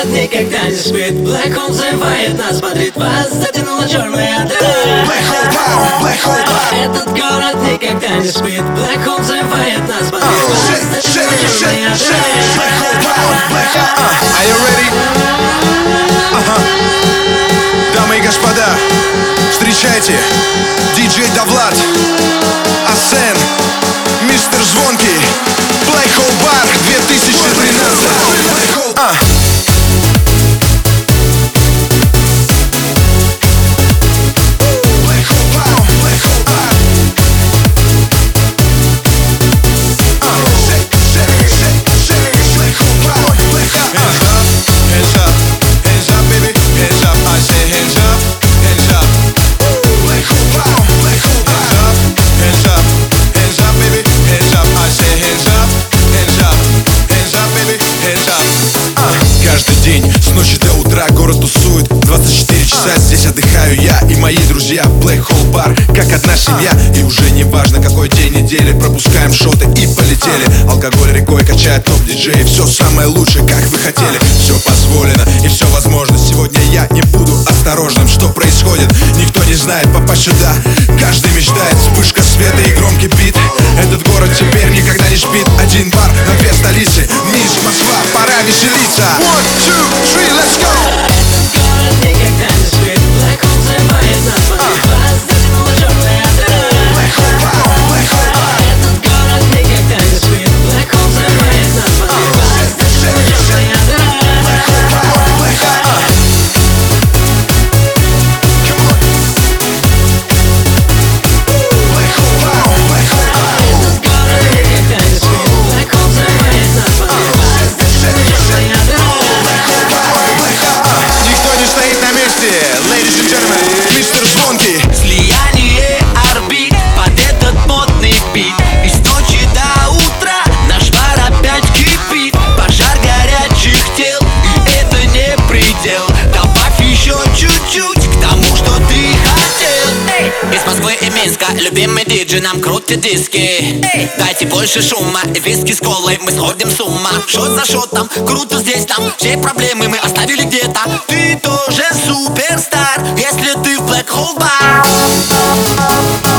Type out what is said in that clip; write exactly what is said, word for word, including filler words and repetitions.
город никогда не спит. Black Hole взрывает нас, бодрит вас, затянула черная дыра. Black Hole Bar, Black Hole Bar. Этот город никогда не спит. Black Hole взрывает нас, бодрит вас, затянула черная дыра. Black Hole Bar, Black Hole Bar. Are you ready? Ага. Дамы и господа, встречайте диджей Давлад, Асен, мистер Звонкий. Black Hole Bar две тысячи тринадцать. А. Каждый день с ночи до утра город тусует. Двадцать четыре часа здесь отдыхаю я и мои друзья. Black Hole Bar, как одна семья. И уже не важно какой день недели, пропускаем шоты и полетели. Алкоголь рекой качает топ-диджей. Все самое лучшее, как вы хотели. Все позволено и все возможно. Сегодня я не буду осторожным. Что происходит, никто не знает, попасть сюда каждый мечтает. Вспышка света и громкий бит. Этот город теперь никогда не спит. Один бар на две столицы. Минск, Москва, пора веселиться. One, two, three, let's go! Этот город никогда не спит. Black Hole взрывает нас, бодрит вас, затянула черная дыра. Black Hole Bar, Black Hole Bar. Этот город никогда не спит. Black Hole взрывает нас, бодрит вас, затянула черная дыра. Black Hole Bar, Black Hole Bar. Come on. Black Hole Bar, Black Hole Bar. Этот город никогда не спит. Black Hole взрывает нас, бодрит вас, затянула черная дыра. Никто не стоит на месте, ladies and gentlemen, мистер Звонкий. Слияние орбит под этот модный бит. Из ночи до утра наш бар опять кипит. Пожар горячих тел, и это не предел. Добавь еще чуть-чуть к тому, что ты хотел. Из Москвы и Минска любимый диджей нам крутит диски. Дайте больше шума и виски с колой, мы сходим с ума. Шот за шотом, круто здесь там. Все проблемы мы оставили где-то. Ты тоже суперстар, если ты в Black Hole Bar.